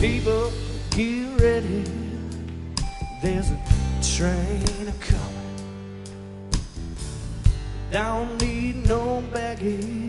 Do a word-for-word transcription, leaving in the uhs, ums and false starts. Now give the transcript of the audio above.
People, get ready. There's a train a-coming. Don't need no baggage.